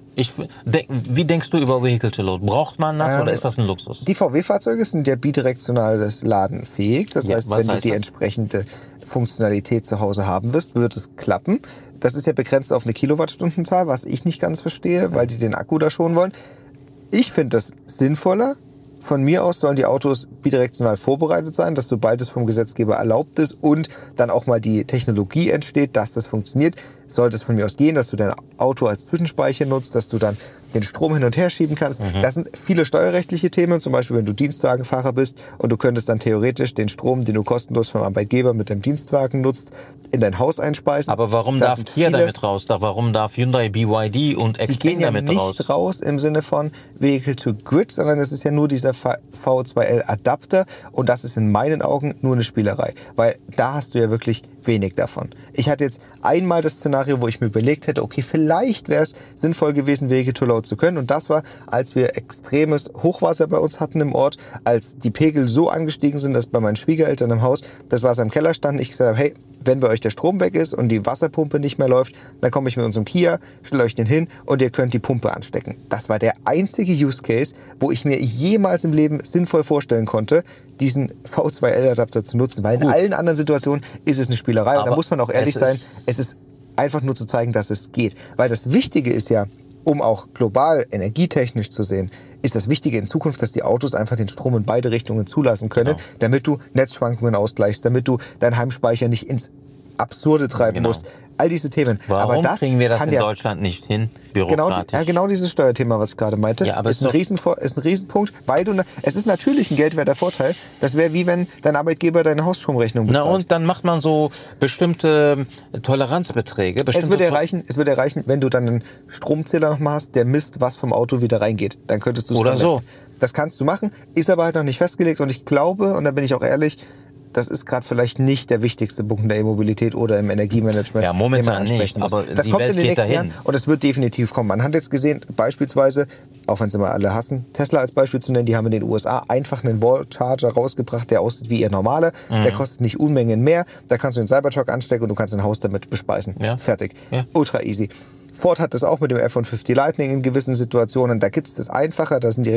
Wie denkst du über Vehicle to Load? Braucht man das oder ist das ein Luxus? Die VW-Fahrzeuge sind ja bidirektionales Laden fähig. Das Ja, heißt, was wenn du heißt die das? entsprechende Funktionalität zu Hause haben wirst, wird es klappen. Das ist ja begrenzt auf eine Kilowattstundenzahl, was ich nicht ganz verstehe, weil die den Akku da schonen wollen. Ich finde das sinnvoller. Von mir aus sollen die Autos bidirektional vorbereitet sein, dass sobald es vom Gesetzgeber erlaubt ist und dann auch mal die Technologie entsteht, dass das funktioniert, sollte es von mir aus gehen, dass du dein Auto als Zwischenspeicher nutzt, dass du dann den Strom hin und her schieben kannst. Das sind viele steuerrechtliche Themen, zum Beispiel wenn du Dienstwagenfahrer bist und du könntest dann theoretisch den Strom, den du kostenlos vom Arbeitgeber mit dem Dienstwagen nutzt, in dein Haus einspeisen. Aber warum Da darf sind Kia viele- damit raus? Warum darf Hyundai, BYD und Sie Xpeng gehen ja damit nicht raus? raus im Sinne von Vehicle to Grid, sondern es ist ja nur dieser V2L Adapter und das ist in meinen Augen nur eine Spielerei, weil da hast du ja wirklich wenig davon. Ich hatte jetzt einmal das Szenario, wo ich mir überlegt hätte, okay, vielleicht wäre es sinnvoll gewesen, Vehicle to Load zu können und das war, als wir extremes Hochwasser bei uns hatten im Ort, als die Pegel so angestiegen sind, dass bei meinen Schwiegereltern im Haus das Wasser im Keller stand, ich gesagt habe, hey, wenn bei euch der Strom weg ist und die Wasserpumpe nicht mehr läuft, dann komme ich mit unserem Kia, stelle euch den hin und ihr könnt die Pumpe anstecken. Das war der einzige Use Case, wo ich mir jemals im Leben sinnvoll vorstellen konnte, diesen V2L-Adapter zu nutzen. Weil in allen anderen Situationen ist es eine Spielerei. Und da Aber muss man auch ehrlich es sein, ist- es ist einfach nur zu zeigen, dass es geht. Weil das Wichtige ist ja, um auch global energietechnisch zu sehen, ist das Wichtige in Zukunft, dass die Autos einfach den Strom in beide Richtungen zulassen können, Genau. damit du Netzschwankungen ausgleichst, damit du deinen Heimspeicher nicht ins Absurde treiben Genau. musst. All diese Themen. Warum aber das kriegen wir das kann in ja Deutschland nicht hin? Genau, Bürokratisch. genau dieses Steuerthema, was ich gerade meinte, Ja, aber ist ist ein Riesenpunkt, weil es ist natürlich ein geldwerter Vorteil. Das wäre wie wenn dein Arbeitgeber deine Hausstromrechnung Na bezahlt. und dann macht man so bestimmte Toleranzbeträge. Es bestimmte wird erreichen, wenn du dann einen Stromzähler noch mal hast, der misst, was vom Auto wieder reingeht. Dann könntest du es Oder vermessen. so. Das kannst du machen, ist aber halt noch nicht festgelegt und ich glaube, und da bin ich auch ehrlich, das ist gerade vielleicht nicht der wichtigste Punkt in der E-Mobilität oder im Energiemanagement, Ja, momentan den man ansprechen nicht, muss. aber Das die kommt Welt in den geht nächsten dahin. Jahren und es wird definitiv kommen. Man hat jetzt gesehen, beispielsweise, auch wenn sie mal alle hassen, Tesla als Beispiel zu nennen, die haben in den USA einfach einen Wall-Charger rausgebracht, der aussieht wie ihr normaler. Der kostet nicht Unmengen mehr. Da kannst du den Cybertruck anstecken und du kannst dein Haus damit bespeisen. Ja. Fertig. Ja. Ultra easy. Ford hat das auch mit dem F-150 Lightning in gewissen Situationen. Da gibt es das einfacher, da sind die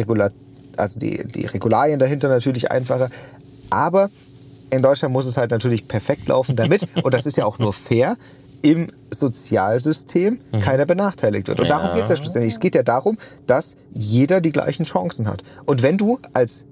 Regularien dahinter natürlich einfacher. Aber in Deutschland muss es halt natürlich perfekt laufen, damit, und das ist ja auch nur fair, im Sozialsystem keiner benachteiligt wird. Und darum geht es ja schlussendlich. Es geht ja darum, dass jeder die gleichen Chancen hat. Und wenn du als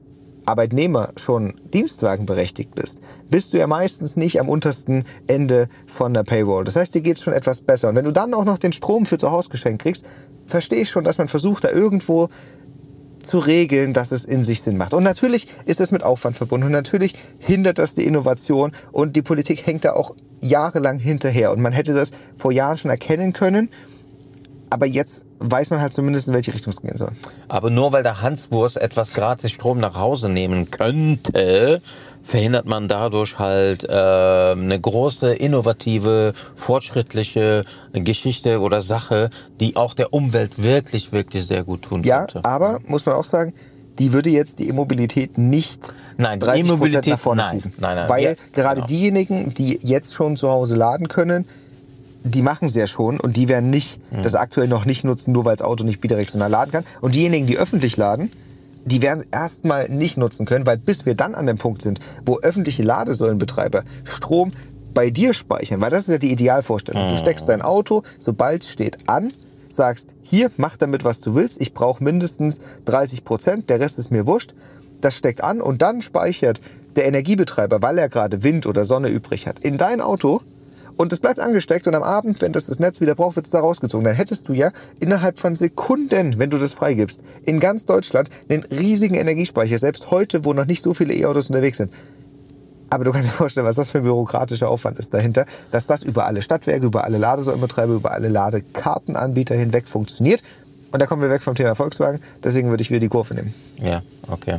Arbeitnehmer schon Dienstwagen berechtigt bist du ja meistens nicht am untersten Ende von der Paywall. Das heißt, dir geht es schon etwas besser. Und wenn du dann auch noch den Strom für zu Hause geschenkt kriegst, verstehe ich schon, dass man versucht, da irgendwo zu regeln, dass es in sich Sinn macht. Und natürlich ist es mit Aufwand verbunden und natürlich hindert das die Innovation und die Politik hängt da auch jahrelang hinterher. Und man hätte das vor Jahren schon erkennen können, aber jetzt weiß man halt zumindest, in welche Richtung es gehen soll. Aber nur weil der Hanswurst etwas gratis Strom nach Hause nehmen könnte, verhindert man dadurch halt eine große, innovative, fortschrittliche Geschichte oder Sache, die auch der Umwelt wirklich, wirklich sehr gut tun könnte. Ja, aber muss man auch sagen, die würde jetzt die E-Mobilität nicht 30% nach vorne schieben. Nein. Weil gerade diejenigen, die jetzt schon zu Hause laden können, die machen es ja schon und die werden nicht das aktuell noch nicht nutzen, nur weil das Auto nicht bidirektional laden kann. Und diejenigen, die öffentlich laden, die werden es erstmal nicht nutzen können, weil bis wir dann an dem Punkt sind, wo öffentliche Ladesäulenbetreiber Strom bei dir speichern, weil das ist ja die Idealvorstellung. Du steckst dein Auto, sobald es steht, an, sagst, hier, mach damit, was du willst, ich brauche mindestens 30%, der Rest ist mir wurscht. Das steckt an und dann speichert der Energiebetreiber, weil er gerade Wind oder Sonne übrig hat, in dein Auto. Und es bleibt angesteckt und am Abend, wenn das Netz wieder braucht, wird es da rausgezogen. Dann hättest du ja innerhalb von Sekunden, wenn du das freigibst, in ganz Deutschland einen riesigen Energiespeicher. Selbst heute, wo noch nicht so viele E-Autos unterwegs sind. Aber du kannst dir vorstellen, was das für ein bürokratischer Aufwand ist dahinter, dass das über alle Stadtwerke, über alle Ladesäulenbetreiber, über alle Ladekartenanbieter hinweg funktioniert. Und da kommen wir weg vom Thema Volkswagen. Deswegen würde ich wieder die Kurve nehmen. Ja, okay.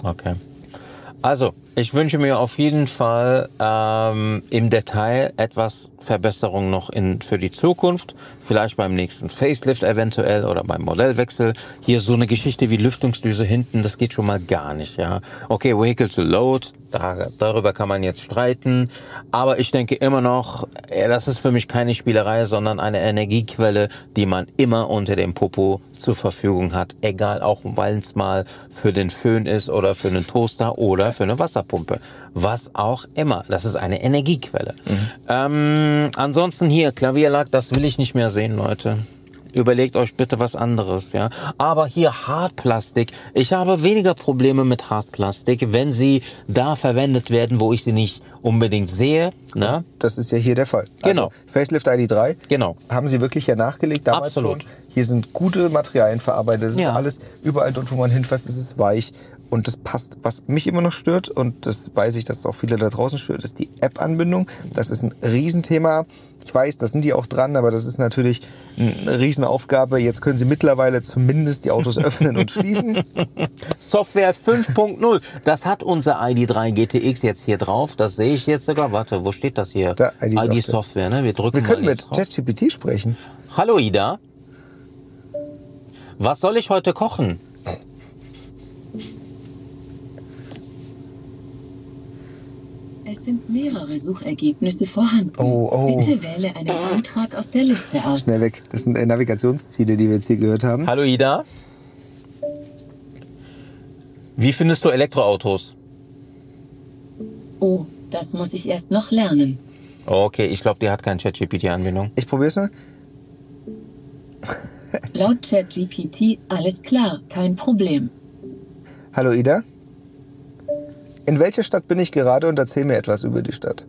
Also, ich wünsche mir auf jeden Fall im Detail etwas Verbesserung noch für die Zukunft. Vielleicht beim nächsten Facelift eventuell oder beim Modellwechsel. Hier so eine Geschichte wie Lüftungsdüse hinten, das geht schon mal gar nicht. Ja, okay, Vehicle to Load, darüber kann man jetzt streiten. Aber ich denke immer noch, das ist für mich keine Spielerei, sondern eine Energiequelle, die man immer unter dem Popo zur Verfügung hat. Egal, auch weil es mal für den Föhn ist oder für einen Toaster oder für eine Wasserpumpe. Was auch immer. Das ist eine Energiequelle. Ansonsten hier, Klavierlack, das will ich nicht mehr sehen, Leute. Überlegt euch bitte was anderes, ja. Aber hier Hartplastik. Ich habe weniger Probleme mit Hartplastik, wenn sie da verwendet werden, wo ich sie nicht unbedingt sehe. Ne? Das ist ja hier der Fall. Genau. Also Facelift ID3 haben sie wirklich ja nachgelegt damals. Absolut. Schon. Hier sind gute Materialien verarbeitet. Das ist alles überall dort, wo man hinfasst, ist es weich. Und das passt. Was mich immer noch stört, und das weiß ich, dass es auch viele da draußen stört, ist die App-Anbindung. Das ist ein Riesenthema. Ich weiß, da sind die auch dran, aber das ist natürlich eine Riesenaufgabe. Jetzt können sie mittlerweile zumindest die Autos öffnen und schließen. Software 5.0. Das hat unser ID3 GTX jetzt hier drauf. Das sehe ich jetzt sogar. Warte, wo steht das hier? Da, ID Software, ne? Wir können mit ChatGPT sprechen. Hallo Ida. Was soll ich heute kochen? Es sind mehrere Suchergebnisse vorhanden. Bitte wähle einen Eintrag aus der Liste aus. Schnell weg. Das sind Navigationsziele, die wir jetzt hier gehört haben. Hallo Ida. Wie findest du Elektroautos? Oh, das muss ich erst noch lernen. Okay, ich glaube, die hat keine ChatGPT-Anbindung. Ich probier's mal. Laut ChatGPT, alles klar, kein Problem. Hallo Ida. In welcher Stadt bin ich gerade und erzähl mir etwas über die Stadt?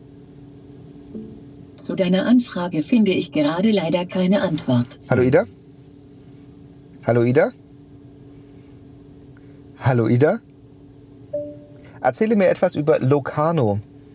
Zu deiner Anfrage finde ich gerade leider keine Antwort. Hallo Ida? Hallo Ida? Hallo Ida? Erzähle mir etwas über Locarno.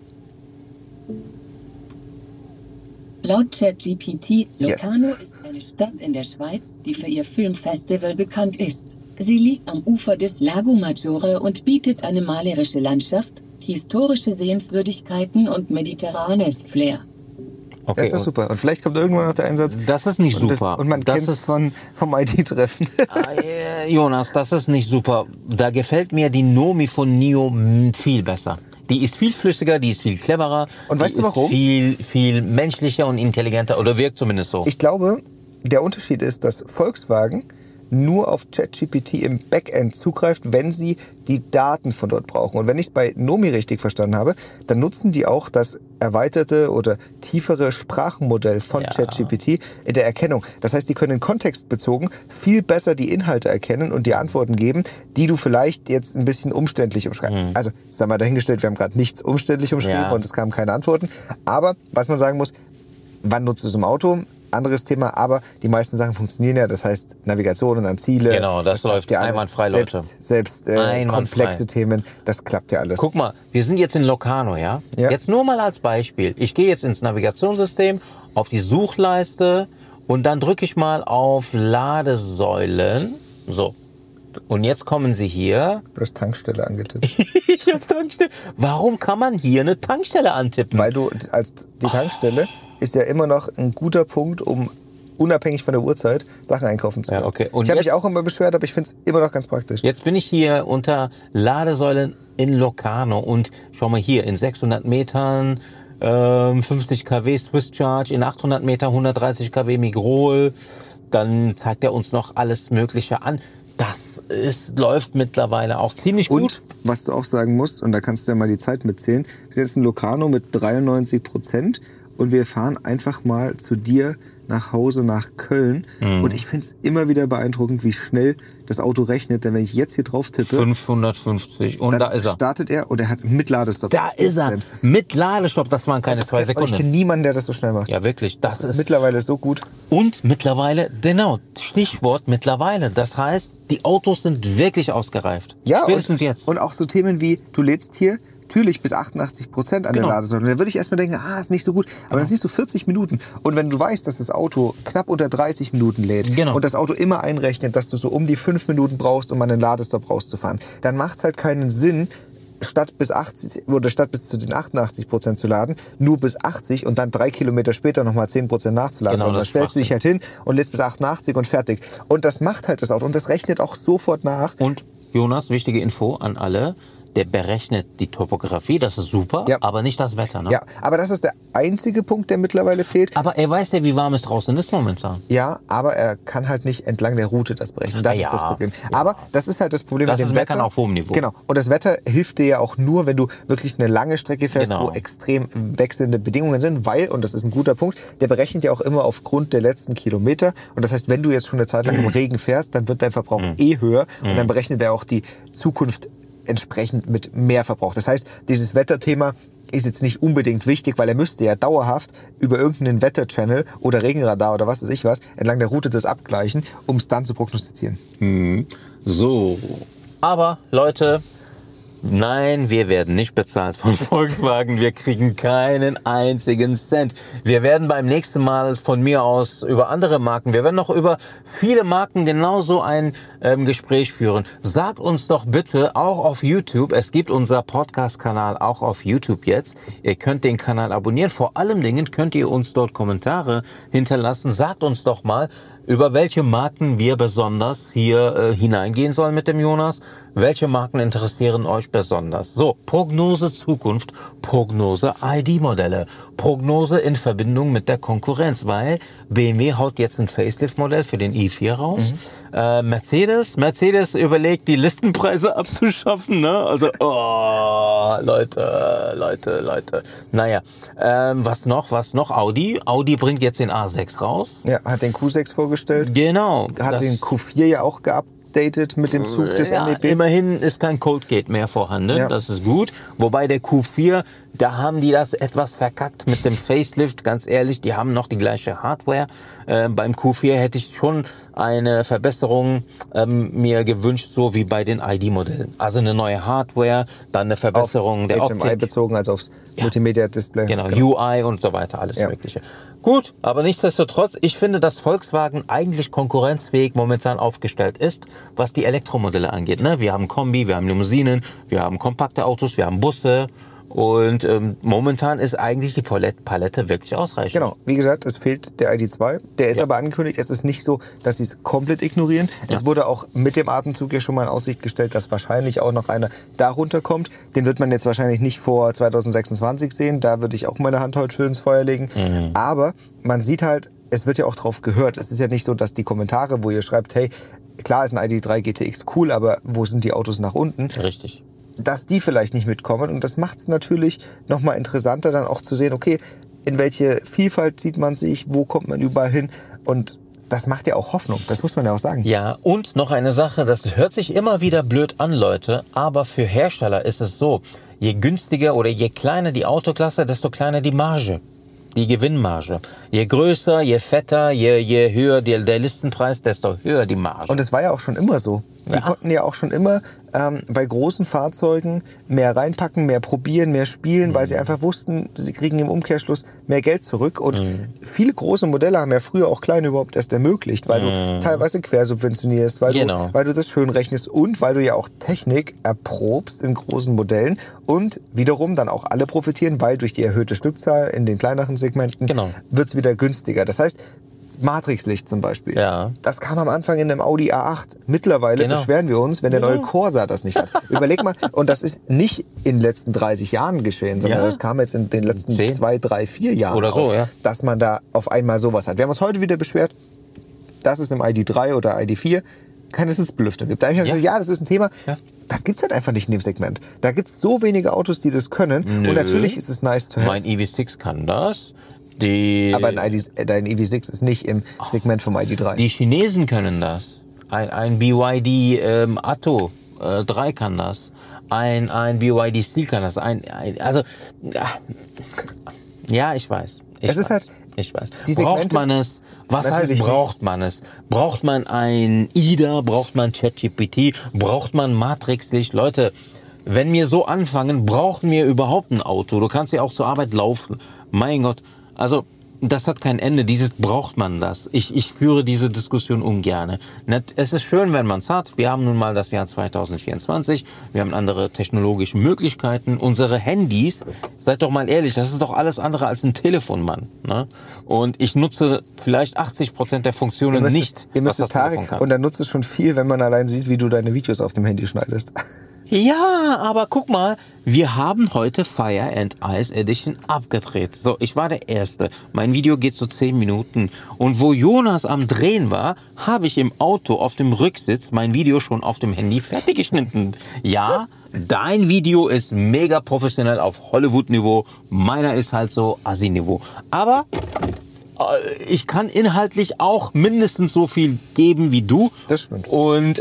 Laut ChatGPT, Locarno ist eine Stadt in der Schweiz, die für ihr Filmfestival bekannt ist. Sie liegt am Ufer des Lago Maggiore und bietet eine malerische Landschaft, historische Sehenswürdigkeiten und mediterranes Flair. Okay, das ist doch super. Und vielleicht kommt irgendwann noch der Einsatz. Das ist nicht super. Und man kennt es vom ID-Treffen. Jonas, das ist nicht super. Da gefällt mir die Nomi von NIO viel besser. Die ist viel flüssiger, die ist viel cleverer. Und weißt du warum? Die ist viel menschlicher und intelligenter, oder wirkt zumindest so. Ich glaube, der Unterschied ist, dass Volkswagen nur auf ChatGPT im Backend zugreift, wenn sie die Daten von dort brauchen. Und wenn ich es bei Nomi richtig verstanden habe, dann nutzen die auch das erweiterte oder tiefere Sprachmodell von ChatGPT in der Erkennung. Das heißt, die können kontextbezogen viel besser die Inhalte erkennen und die Antworten geben, die du vielleicht jetzt ein bisschen umständlich umschreibst. Also, sagen wir dahingestellt, wir haben gerade nichts umständlich umschrieben und es kamen keine Antworten. Aber, was man sagen muss, wann nutzt du es im Auto? Anderes Thema, aber die meisten Sachen funktionieren ja, das heißt Navigation und an Ziele. Genau, das läuft ja einwandfrei, Leute. Selbst komplexe Themen, das klappt ja alles. Guck mal, wir sind jetzt in Locarno, ja? Jetzt nur mal als Beispiel. Ich gehe jetzt ins Navigationssystem, auf die Suchleiste und dann drücke ich mal auf Ladesäulen. So. Und jetzt kommen Sie hier. Du hast Tankstelle angetippt. Ich habe Tankstelle. Warum kann man hier eine Tankstelle antippen? Weil du die Tankstelle ist ja immer noch ein guter Punkt, um unabhängig von der Uhrzeit Sachen einkaufen zu können. Ja, okay. Und ich habe mich auch immer beschwert, aber ich finde es immer noch ganz praktisch. Jetzt bin ich hier unter Ladesäulen in Locarno und schau mal hier, in 600 Metern 50 kW Swiss Charge, in 800 Meter 130 kW Migrol. Dann zeigt er uns noch alles Mögliche an. Das läuft mittlerweile auch ziemlich gut. Und was du auch sagen musst, und da kannst du ja mal die Zeit mitzählen, wir sind jetzt in Locarno mit 93% und wir fahren einfach mal zu dir nach Hause nach Köln. Und ich finde es immer wieder beeindruckend, wie schnell das Auto rechnet. Denn wenn ich jetzt hier drauf tippe... 550 und da ist er. Startet er und er hat mit Ladestopp. Da ist er. Mit Ladestopp, das waren keine 2 Sekunden. Ich kenne niemanden, der das so schnell macht. Ja, wirklich. Das ist mittlerweile so gut. Und mittlerweile, genau, Stichwort mittlerweile. Das heißt, die Autos sind wirklich ausgereift. Ja, spätestens jetzt. Und auch so Themen wie, du lädst hier natürlich bis 88% an der Ladesäule. Und da würde ich erstmal denken, ist nicht so gut. Aber dann siehst du 40 Minuten. Und wenn du weißt, dass das Auto knapp unter 30 Minuten lädt und das Auto immer einrechnet, dass du so um die 5 Minuten brauchst, um an den Ladestopp rauszufahren, dann macht es halt keinen Sinn, statt bis zu den 88% zu laden, nur bis 80 und dann 3 Kilometer später nochmal 10% nachzuladen. Genau, dann stellst du dich halt hin und lädst bis 88 und fertig. Und das macht halt das Auto. Und das rechnet auch sofort nach. Und Jonas, wichtige Info an alle. Der berechnet die Topografie, das ist super, aber nicht das Wetter. Ne? Ja, aber das ist der einzige Punkt, der mittlerweile fehlt. Aber er weiß ja, wie warm es draußen ist momentan. Ja, aber er kann halt nicht entlang der Route das berechnen. Das ist das Problem. Ja. Aber das ist halt das Problem mit dem Wetter. Das ist Meckern auf hohem Niveau. Genau. Und das Wetter hilft dir ja auch nur, wenn du wirklich eine lange Strecke fährst, wo extrem wechselnde Bedingungen sind, weil, und das ist ein guter Punkt, der berechnet ja auch immer aufgrund der letzten Kilometer. Und das heißt, wenn du jetzt schon eine Zeit lang im Regen fährst, dann wird dein Verbrauch höher. Und dann berechnet er auch die Zukunft entsprechend mit mehr Verbrauch. Das heißt, dieses Wetterthema ist jetzt nicht unbedingt wichtig, weil er müsste ja dauerhaft über irgendeinen Wetterchannel oder Regenradar oder was weiß ich was entlang der Route das abgleichen, um es dann zu prognostizieren. So, aber Leute, nein, wir werden nicht bezahlt von Volkswagen. Wir kriegen keinen einzigen Cent. Wir werden beim nächsten Mal von mir aus über andere Marken, wir werden noch über viele Marken genauso ein Gespräch führen. Sagt uns doch bitte auch auf YouTube, es gibt unser Podcast-Kanal auch auf YouTube jetzt. Ihr könnt den Kanal abonnieren. Vor allen Dingen könnt ihr uns dort Kommentare hinterlassen. Sagt uns doch mal, über welche Marken wir besonders hier hineingehen sollen mit dem Jonas. Welche Marken interessieren euch besonders? So, Prognose Zukunft, Prognose ID-Modelle, Prognose in Verbindung mit der Konkurrenz, weil BMW haut jetzt ein Facelift-Modell für den i4 raus. Mercedes überlegt, die Listenpreise abzuschaffen, ne? Also, Leute. Naja, was noch? Audi bringt jetzt den A6 raus. Ja, hat den Q6 vorgestellt. Genau. Hat den Q4 ja auch geupdatet mit dem Zug des MEB. Immerhin ist kein Coldgate mehr vorhanden, das ist gut. Wobei der Q4, da haben die das etwas verkackt mit dem Facelift, ganz ehrlich, die haben noch die gleiche Hardware. Beim Q4 hätte ich schon eine Verbesserung mir gewünscht, so wie bei den ID-Modellen. Also eine neue Hardware, dann eine Verbesserung aufs der HMI Optik. bezogen, also aufs Multimedia-Display. Genau, UI und so weiter, alles Mögliche. Gut, aber nichtsdestotrotz, ich finde, dass Volkswagen eigentlich konkurrenzfähig momentan aufgestellt ist, was die Elektromodelle angeht. Ne? Wir haben Kombi, wir haben Limousinen, wir haben kompakte Autos, wir haben Busse. Und momentan ist eigentlich die Palette wirklich ausreichend. Genau, wie gesagt, es fehlt der ID.2. Der ist aber angekündigt. Es ist nicht so, dass sie es komplett ignorieren. Es wurde auch mit dem Atemzug ja schon mal in Aussicht gestellt, dass wahrscheinlich auch noch einer darunter kommt. Den wird man jetzt wahrscheinlich nicht vor 2026 sehen. Da würde ich auch meine Hand heute für ins Feuer legen. Aber man sieht halt, es wird ja auch drauf gehört. Es ist ja nicht so, dass die Kommentare, wo ihr schreibt, hey, klar ist ein ID.3 GTX cool, aber wo sind die Autos nach unten? Richtig. Dass die vielleicht nicht mitkommen und das macht es natürlich nochmal interessanter dann auch zu sehen, okay, in welche Vielfalt zieht man sich, wo kommt man überall hin und das macht ja auch Hoffnung, das muss man ja auch sagen. Ja, und noch eine Sache, das hört sich immer wieder blöd an, Leute, aber für Hersteller ist es so, je günstiger oder je kleiner die Autoklasse, desto kleiner die Marge, die Gewinnmarge. Je größer, je fetter, je höher der Listenpreis, desto höher die Marge. Und es war ja auch schon immer so. Die konnten ja auch schon immer bei großen Fahrzeugen mehr reinpacken, mehr probieren, mehr spielen, weil sie einfach wussten, sie kriegen im Umkehrschluss mehr Geld zurück. Und viele große Modelle haben ja früher auch kleine überhaupt erst ermöglicht, weil du teilweise quersubventionierst, weil du das schön rechnest und weil du ja auch Technik erprobst in großen Modellen und wiederum dann auch alle profitieren, weil durch die erhöhte Stückzahl in den kleineren Segmenten wird es wieder günstiger. Das heißt, Matrixlicht zum Beispiel. Ja. Das kam am Anfang in einem Audi A8. Mittlerweile beschweren wir uns, wenn der neue Corsa das nicht hat. Überleg mal, und das ist nicht in den letzten 30 Jahren geschehen, sondern das kam jetzt in den letzten 2, 3, 4 Jahren oder so, auf, dass man da auf einmal sowas hat. Wir haben uns heute wieder beschwert, dass es im ID.3 oder ID.4 keine Sitzbelüftung gibt. Da habe ich gesagt, ja, das ist ein Thema. Ja. Das gibt es halt einfach nicht in dem Segment. Da gibt es so wenige Autos, die das können. Nö. Und natürlich ist es nice to have. Mein EV6 kann das. Aber dein EV6 ist nicht im Segment vom ID.3. Die Chinesen können das. Ein BYD Atto 3 kann das. Ein BYD Steel kann das. Also, ja, ich weiß. Ich weiß. Braucht man es? Was heißt, braucht man es? Braucht man ein IDA? Braucht man ChatGPT? Braucht man Matrixlicht? Leute, wenn wir so anfangen, brauchen wir überhaupt ein Auto. Du kannst ja auch zur Arbeit laufen. Mein Gott. Also, das hat kein Ende. Braucht man das? Ich führe diese Diskussion ungern. Es ist schön, wenn man es hat. Wir haben nun mal das Jahr 2024. Wir haben andere technologische Möglichkeiten. Unsere Handys, seid doch mal ehrlich, das ist doch alles andere als ein Telefon, Mann. Ne? Und ich nutze vielleicht 80% der Funktionen nicht, was das Telefon kann. Und dann nutzt es schon viel, wenn man allein sieht, wie du deine Videos auf dem Handy schneidest. Ja, aber guck mal, wir haben heute Fire and Ice Edition abgedreht. So, ich war der Erste. Mein Video geht so 10 Minuten. Und wo Jonas am Drehen war, habe ich im Auto auf dem Rücksitz mein Video schon auf dem Handy fertig geschnitten. Ja, dein Video ist mega professionell auf Hollywood-Niveau. Meiner ist halt so Assi-Niveau. Aber ich kann inhaltlich auch mindestens so viel geben wie du. Das stimmt. Und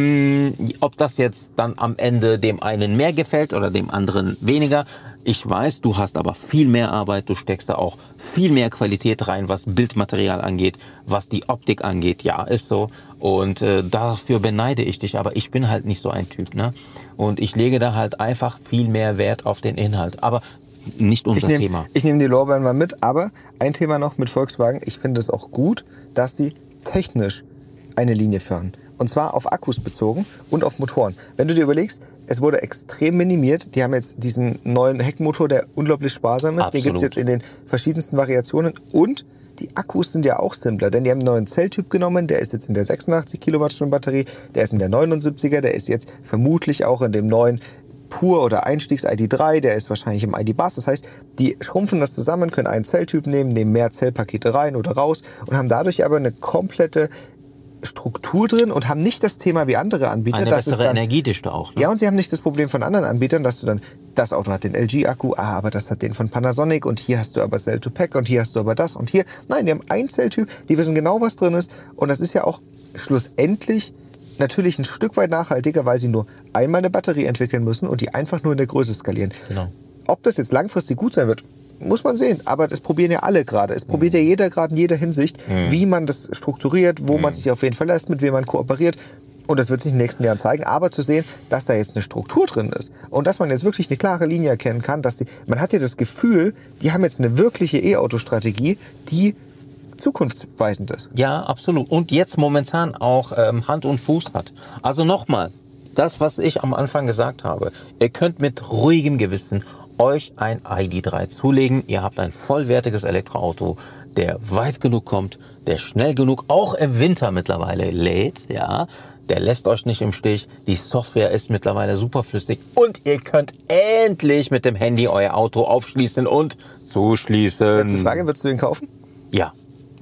ob das jetzt dann am Ende dem einen mehr gefällt oder dem anderen weniger, ich weiß, du hast aber viel mehr Arbeit, du steckst da auch viel mehr Qualität rein, was Bildmaterial angeht, was die Optik angeht. Ja, ist so. Und dafür beneide ich dich, aber ich bin halt nicht so ein Typ, ne? Und ich lege da halt einfach viel mehr Wert auf den Inhalt. Aber nicht unser Thema. Ich nehme die Lorbeeren mal mit, aber ein Thema noch mit Volkswagen. Ich finde es auch gut, dass sie technisch eine Linie fahren. Und zwar auf Akkus bezogen und auf Motoren. Wenn du dir überlegst, es wurde extrem minimiert. Die haben jetzt diesen neuen Heckmotor, der unglaublich sparsam ist. Den gibt es jetzt in den verschiedensten Variationen. Und die Akkus sind ja auch simpler, denn die haben einen neuen Zelltyp genommen. Der ist jetzt in der 86 Kilowattstunden Batterie, der ist in der 79er, der ist jetzt vermutlich auch in dem neuen Pur- oder Einstiegs-ID.3, der ist wahrscheinlich im ID.Buzz. Das heißt, die schrumpfen das zusammen, können einen Zelltyp nehmen, nehmen mehr Zellpakete rein oder raus und haben dadurch aber eine komplette Struktur drin und haben nicht das Thema wie andere Anbieter. Eine bessere Energiedichte auch. Ne? Ja, und sie haben nicht das Problem von anderen Anbietern, dass du dann, das Auto hat den LG-Akku, aber das hat den von Panasonic und hier hast du aber Cell-to-Pack und hier hast du aber das und hier. Nein, die haben einen Zelltyp, die wissen genau, was drin ist und das ist ja auch schlussendlich natürlich ein Stück weit nachhaltiger, weil sie nur einmal eine Batterie entwickeln müssen und die einfach nur in der Größe skalieren. Genau. Ob das jetzt langfristig gut sein wird, muss man sehen. Aber das probieren ja alle gerade. Es probiert ja jeder gerade in jeder Hinsicht, wie man das strukturiert, wo man sich auf wen verlässt, mit wem man kooperiert. Und das wird sich in den nächsten Jahren zeigen. Aber zu sehen, dass da jetzt eine Struktur drin ist und dass man jetzt wirklich eine klare Linie erkennen kann, man hat ja das Gefühl, die haben jetzt eine wirkliche E-Auto-Strategie, die zukunftsweisend ist. Ja, absolut. Und jetzt momentan auch Hand und Fuß hat. Also nochmal, das, was ich am Anfang gesagt habe. Ihr könnt mit ruhigem Gewissen euch ein ID.3 zulegen. Ihr habt ein vollwertiges Elektroauto, der weit genug kommt, der schnell genug auch im Winter mittlerweile lädt. Ja, der lässt euch nicht im Stich. Die Software ist mittlerweile super flüssig. Und ihr könnt endlich mit dem Handy euer Auto aufschließen und zuschließen. Letzte Frage, würdest du den kaufen? Ja. Ja?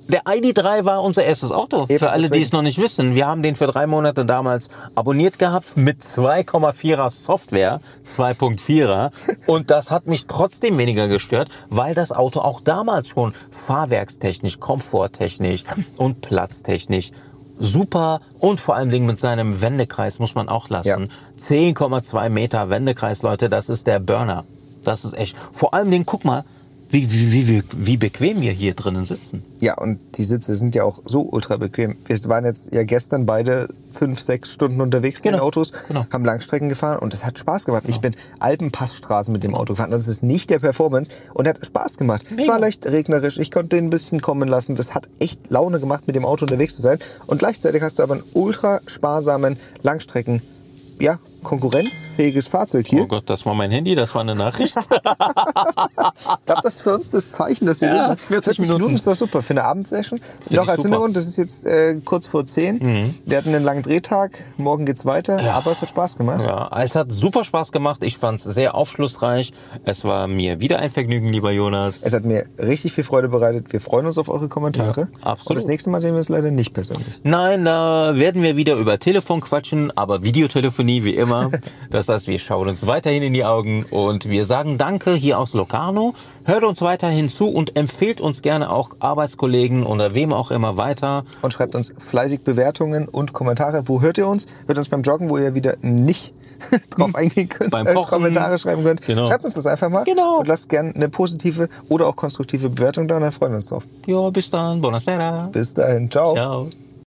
Der ID.3 war unser erstes Auto. Eben, für alle, deswegen. die es noch nicht wissen. Wir haben den für 3 Monate damals abonniert gehabt mit 2,4er Software, 2.4er. Und das hat mich trotzdem weniger gestört, weil das Auto auch damals schon fahrwerkstechnisch, komforttechnisch und platztechnisch super und vor allen Dingen mit seinem Wendekreis muss man auch lassen. Ja. 10,2 Meter Wendekreis, Leute, das ist der Burner. Das ist echt. Vor allen Dingen, guck mal, wie bequem wir hier drinnen sitzen. Ja, und die Sitze sind ja auch so ultra bequem. Wir waren jetzt ja gestern beide 5-6 Stunden unterwegs in den Autos, haben Langstrecken gefahren und es hat Spaß gemacht. Ich bin Alpenpassstraßen mit dem Auto gefahren. Das ist nicht der Performance und hat Spaß gemacht. Es war leicht regnerisch, ich konnte den ein bisschen kommen lassen. Das hat echt Laune gemacht, mit dem Auto unterwegs zu sein. Und gleichzeitig hast du aber einen ultra sparsamen Langstrecken, ja, konkurrenzfähiges Fahrzeug hier. Oh Gott, das war mein Handy, das war eine Nachricht. Ich glaube, das ist für uns das Zeichen, dass wir Ja, jetzt 40 Minuten ist das super für eine Abendsession. Noch als Hintergrund, das ist jetzt kurz vor 10. Wir hatten einen langen Drehtag, morgen geht's weiter, aber es hat Spaß gemacht. Ja, es hat super Spaß gemacht. Ich fand es sehr aufschlussreich. Es war mir wieder ein Vergnügen, lieber Jonas. Es hat mir richtig viel Freude bereitet. Wir freuen uns auf eure Kommentare. Ja, absolut. Und das nächste Mal sehen wir es leider nicht persönlich. Nein, da werden wir wieder über Telefon quatschen, aber Videotelefonie wie immer. Das heißt, wir schauen uns weiterhin in die Augen und wir sagen Danke hier aus Locarno. Hört uns weiterhin zu und empfehlt uns gerne auch Arbeitskollegen oder wem auch immer weiter. Und schreibt uns fleißig Bewertungen und Kommentare. Wo hört ihr uns? Hört uns beim Joggen, wo ihr wieder nicht drauf eingehen könnt, beim Kochen. Kommentare schreiben könnt. Genau. Schreibt uns das einfach mal und lasst gerne eine positive oder auch konstruktive Bewertung da und dann freuen wir uns drauf. Ja, bis dann. Buonasera. Bis dahin. Ciao. Ciao.